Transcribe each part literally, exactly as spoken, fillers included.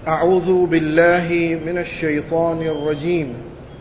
أعوذ بالله من الشيطان الرجيم.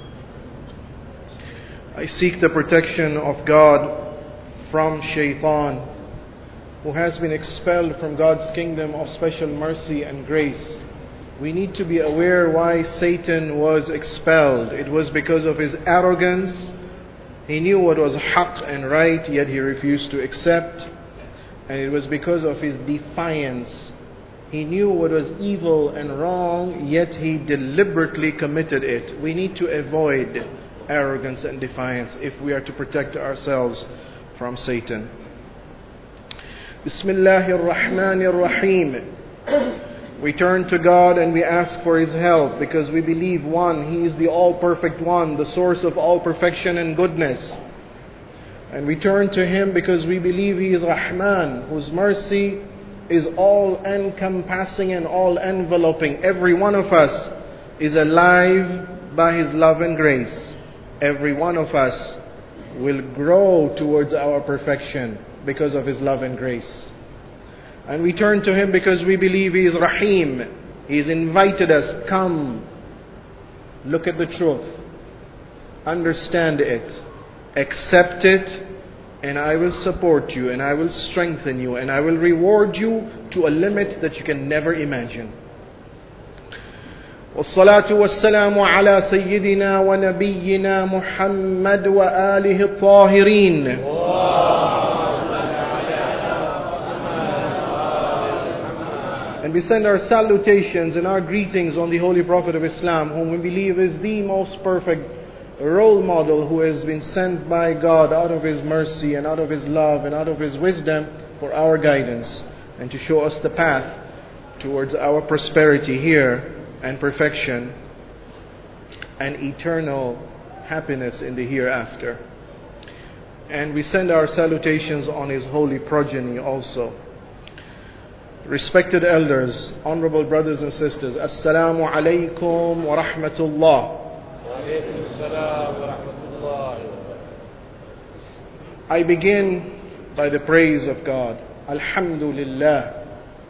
I seek the protection of God from Shaitan, who has been expelled from God's kingdom of special mercy and grace. We need to be aware why Satan was expelled. It was because of his arrogance. He knew what was haqq and right, yet he refused to accept. And it was because of his defiance. He knew what was evil and wrong, yet he deliberately committed it. We need to avoid arrogance and defiance if we are to protect ourselves from Satan. Bismillahir Rahmanir Rahim. We turn to God and we ask for His help because we believe, one, He is the all-perfect one, the source of all perfection and goodness. And we turn to Him because we believe He is Rahman, whose mercy is all-encompassing and all-enveloping. Every one of us is alive by His love and grace. Every one of us will grow towards our perfection because of His love and grace. And we turn to Him because we believe He is Rahim. He has invited us, come, look at the truth, understand it, accept it, and I will support you, and I will strengthen you, and I will reward you to a limit that you can never imagine. والصلاة والسلام على سيدنا ونبينا محمد وآله الطاهرين. And we send our salutations and our greetings on the Holy Prophet of Islam, whom we believe is the most perfect role model who has been sent by God out of His mercy and out of His love and out of His wisdom for our guidance and to show us the path towards our prosperity here and perfection and eternal happiness in the hereafter. And we send our salutations on His holy progeny also. Respected elders, honorable brothers and sisters, Assalamu alaikum wa rahmatullah. I begin by the praise of God. Alhamdulillah.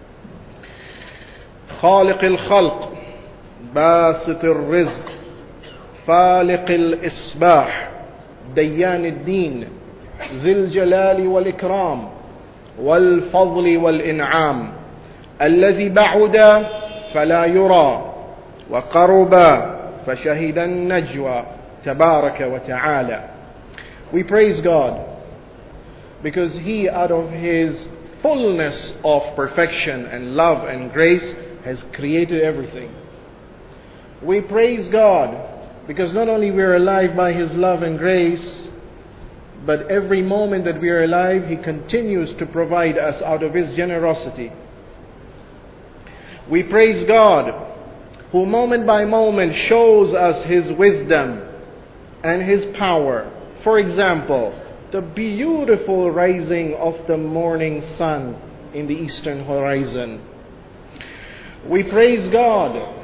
خالق الخلق باسط الرزق فالق الإصباح ديان الدين ذي الجلال والإكرام والفضل والإنعام الذي بعد فلا يرى وقرب فشهد النجوى تبارك وتعالى. We praise God because He, out of His fullness of perfection and love and grace, has created everything. We praise God because not only we are alive by His love and grace, but every moment that we are alive, He continues to provide us out of His generosity. We praise God, who moment by moment shows us His wisdom and His power. For example, the beautiful rising of the morning sun in the eastern horizon. We praise God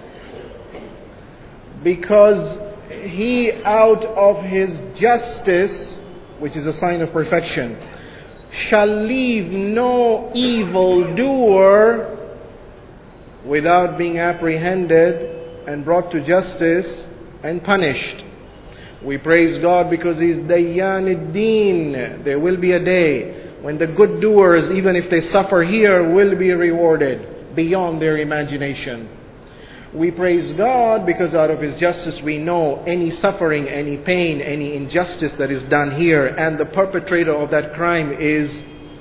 because He, out of His justice, which is a sign of perfection, shall leave no evildoer without being apprehended and brought to justice and punished. We praise God because He is Dayyan ad-Din. There will be a day when the good doers, even if they suffer here, will be rewarded beyond their imagination. We praise God because out of His justice we know any suffering, any pain, any injustice that is done here, and the perpetrator of that crime is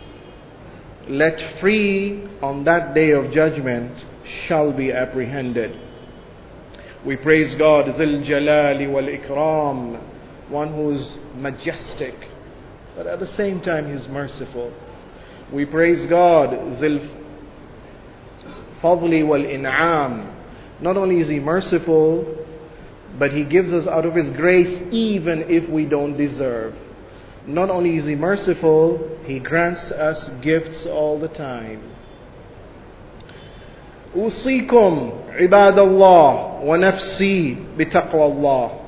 let free on that day of judgment, shall be apprehended. We praise God, Dhil Jalali wal Ikram, one who is majestic, but at the same time He is merciful. We praise God, Dhil Fadli wal In'am. Not only is He merciful, but He gives us out of His grace even if we don't deserve. Not only is He merciful, He grants us gifts all the time. أوصيكم عباد الله ونفسي بتقوى الله.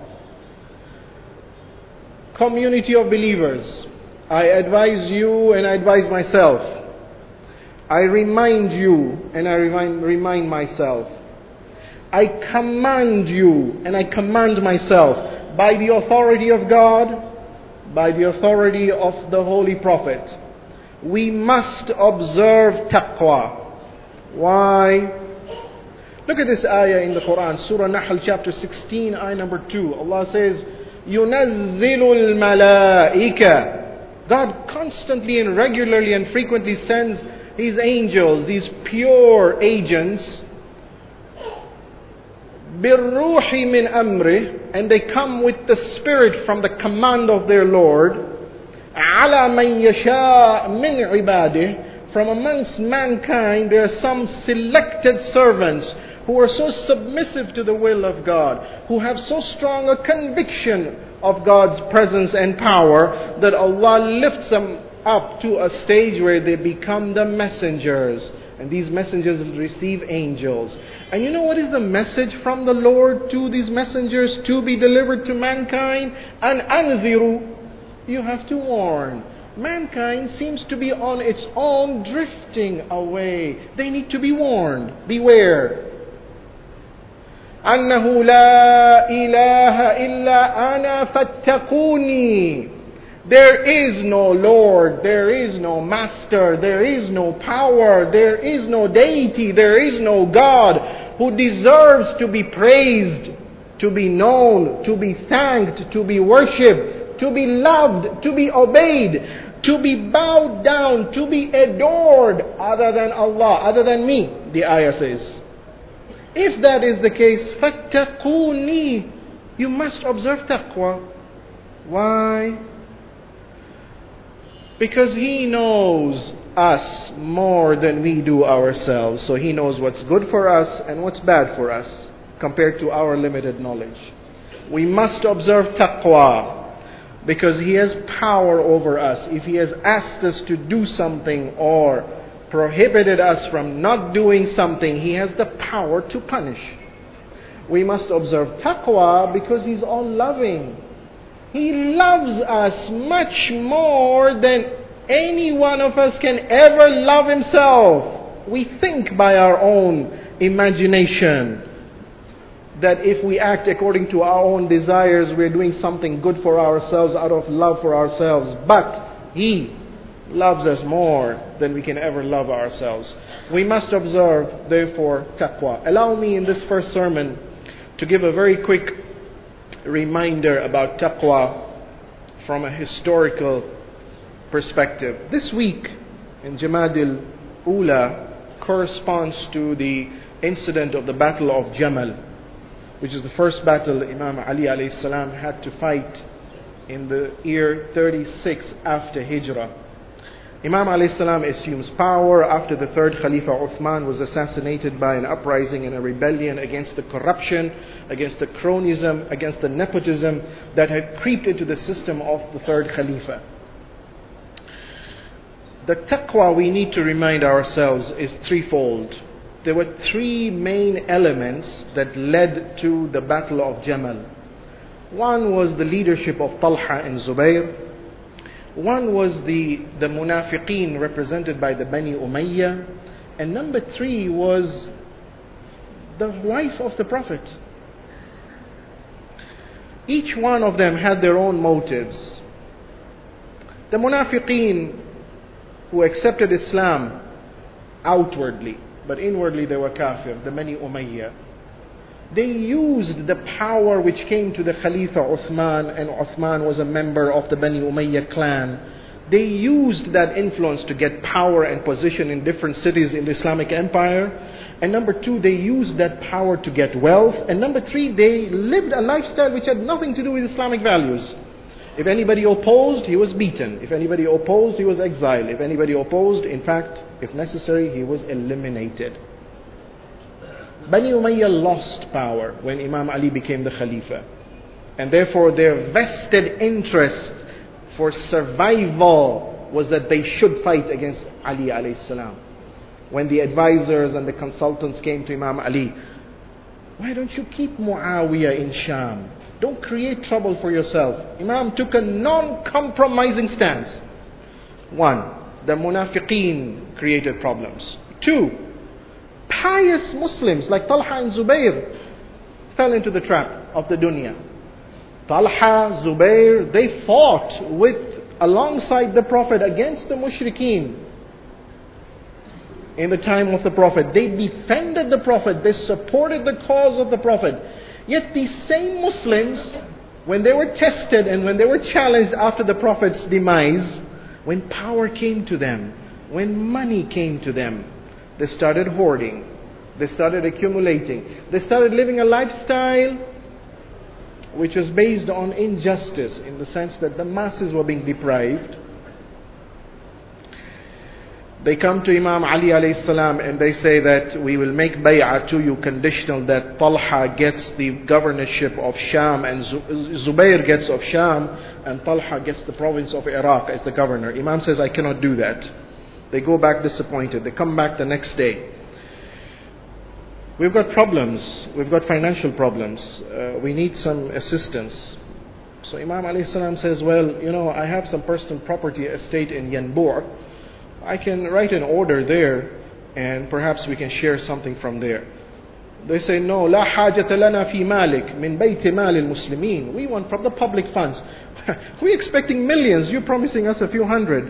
Community of believers, I advise you and I advise myself. I remind you and I remind, remind myself I command you and I command myself by the authority of God, by the authority of the Holy Prophet. We must observe taqwa. Why? Look at this ayah in the Quran, Surah Nahl chapter sixteen, ayah number two. Allah says, يُنَزِّلُ الْمَلَائِكَةِ. God constantly and regularly and frequently sends His angels, these pure agents, بِالرُّوحِ مِنْ أَمْرِهِ, and they come with the spirit from the command of their Lord, عَلَى مَنْ يَشَاء مِنْ عِبَادِهِ. From amongst mankind there are some selected servants who are so submissive to the will of God, who have so strong a conviction of God's presence and power, that Allah lifts them up to a stage where they become the messengers. And these messengers will receive angels. And you know what is the message from the Lord to these messengers to be delivered to mankind? An anziru. You have to warn. Mankind seems to be on its own drifting away. They need to be warned. Beware. أنه لا إله إلا أنا فاتقوني. There is no Lord, there is no Master, there is no power, there is no deity, there is no God who deserves to be praised, to be known, to be thanked, to be worshipped, to be loved, to be obeyed, to be bowed down, to be adored other than Allah, other than me, the ayah says. If that is the case, فَاتَّقُونِي, you must observe taqwa. Why? Because He knows us more than we do ourselves. So He knows what's good for us and what's bad for us compared to our limited knowledge. We must observe taqwa because He has power over us. If He has asked us to do something or prohibited us from not doing something, He has the power to punish. We must observe taqwa because He's all-loving. He loves us much more than any one of us can ever love himself. We think by our own imagination that if we act according to our own desires, we're doing something good for ourselves out of love for ourselves. But He loves us more than we can ever love ourselves. We must observe, therefore, taqwa. Allow me in this first sermon to give a very quick reminder about taqwa from a historical perspective. This week in Jamad al-Ula corresponds to the incident of the Battle of Jamal, which is the first battle Imam Ali alayhi salam had to fight in the year thirty-six after Hijrah. Imam alayhi salam assumes power after the third Khalifa Uthman was assassinated by an uprising and a rebellion against the corruption, against the cronyism, against the nepotism that had creeped into the system of the third Khalifa. The taqwa we need to remind ourselves is threefold. There were three main elements that led to the Battle of Jamal. One was the leadership of Talha and Zubayr. One was the, the munafiqeen represented by the Bani Umayyah. And number three was the wife of the Prophet. Each one of them had their own motives. The munafiqeen who accepted Islam outwardly, but inwardly they were kafir, the Bani Umayyah. They used the power which came to the Khalifa Uthman, and Uthman was a member of the Bani Umayyah clan. They used that influence to get power and position in different cities in the Islamic Empire. And number two, they used that power to get wealth. And number three, they lived a lifestyle which had nothing to do with Islamic values. If anybody opposed, he was beaten. If anybody opposed, he was exiled. If anybody opposed, in fact, if necessary, he was eliminated. Bani Umayyah lost power when Imam Ali became the Khalifa. And therefore their vested interest for survival was that they should fight against Ali alayhi salam. When the advisors and the consultants came to Imam Ali, why don't you keep Muawiyah in Sham? Don't create trouble for yourself. Imam took a non-compromising stance. One, the munafiqeen created problems. Two, Pious Muslims like Talha and Zubair fell into the trap of the dunya. Talha, Zubair, they fought with alongside the Prophet against the mushrikeen in the time of the Prophet. They defended the Prophet. They supported the cause of the Prophet. Yet these same Muslims, when they were tested and when they were challenged after the Prophet's demise, when power came to them, when money came to them, they started hoarding. They started accumulating. They started living a lifestyle which was based on injustice, in the sense that the masses were being deprived. They come to Imam Ali alayhi salam and they say that we will make bay'ah to you conditional that Talha gets the governorship of Sham and Zubair gets of Sham and Talha gets the province of Iraq as the governor. Imam says, I cannot do that. They go back disappointed. They come back the next day. We've got problems. We've got financial problems. Uh, we need some assistance. So Imam alayhi salam says, well, you know, I have some personal property estate in Yanbu'. I can write an order there and perhaps we can share something from there. They say, no, لا حاجة لنا في مالك من بيت مال المسلمين. We want from the public funds. We're expecting millions. You're promising us a few hundred.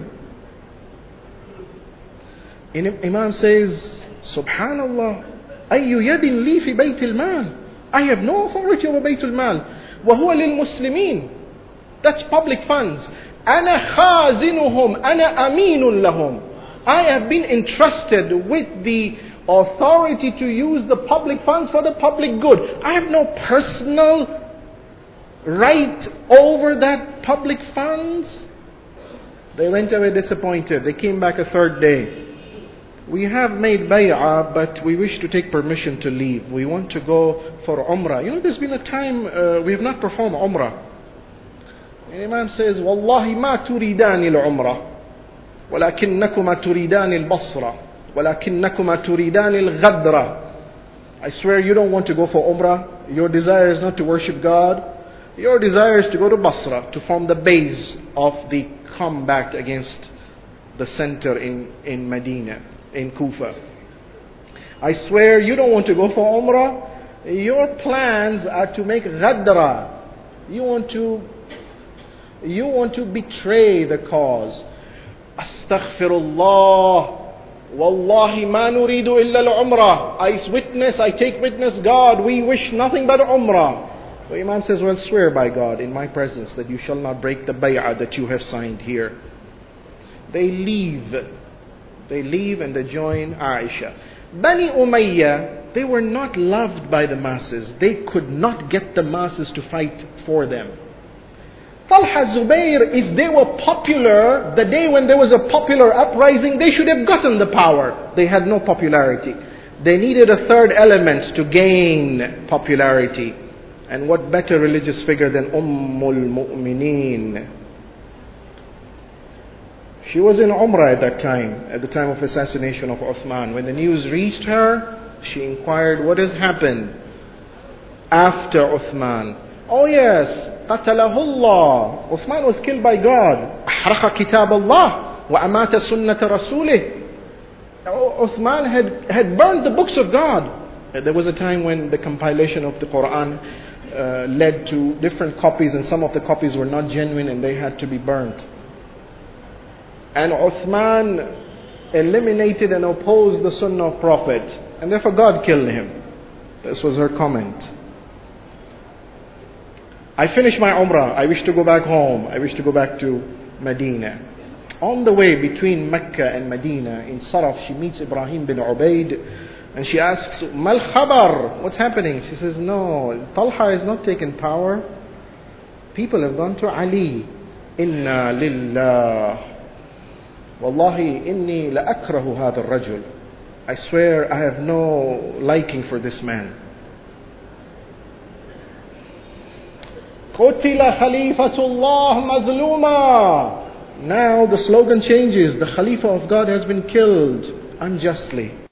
And Imam says, Subhanallah, أي يد لي في بيت المال. I have no authority over بيت المال. وهو للمسلمين. That's public funds. أنا خازنهم أنا أمين لهم. I have been entrusted with the authority to use the public funds for the public good. I have no personal right over that public funds. They went away disappointed. They came back a third day. We have made bay'ah, but we wish to take permission to leave. We want to go for Umrah. You know, there's been a time uh, we have not performed Umrah. And Imam says, Wallahi ma turidani al-Umrah, walakinnakuma turidani al-Basra, walakinnakuma turidani al-Ghadra. I swear you don't want to go for Umrah. Your desire is not to worship God. Your desire is to go to Basra, to form the base of the combat against the center in, in Medina, in Kufa. I swear you don't want to go for Umrah. Your plans are to make Ghadra. You want to You want to betray the cause. Astaghfirullah. Wallahi ma nuridu illa al-umrah. I witness, I take witness, God, we wish nothing but umrah. So Imam says, well, swear by God in my presence that you shall not break the bay'ah that you have signed here. They leave. They leave and they join Aisha. Bani Umayyah, they were not loved by the masses. They could not get the masses to fight for them. Talha, Zubair, if they were popular, the day when there was a popular uprising, they should have gotten the power. They had no popularity. They needed a third element to gain popularity. And what better religious figure than Ummul Mu'mineen? She was in Umrah at that time, at the time of assassination of Uthman. When the news reached her, she inquired, what has happened after Uthman? Oh yes, قتله الله. Uthman was killed by God. أحرق كتاب الله وأمات سنة رسوله. Uthman had, had burned the books of God. There was a time when the compilation of the Quran uh, led to different copies, and some of the copies were not genuine and they had to be burnt. And Uthman eliminated and opposed the Sunnah of Prophet, and therefore God killed him. This was her comment. I finished my Umrah. I wish to go back home. I wish to go back to Medina. On the way between Mecca and Medina, in Saraf, she meets Ibrahim bin Ubaid, and she asks, Mal khabar? What's happening? She says, no, Talha has not taken power. People have gone to Ali. Inna lillah. Wallahi, inni la akrahu hadha al-rajul. I swear I have no liking for this man. قتل خليفة الله مظلوما. Now the slogan changes. The Khalifa of God has been killed unjustly.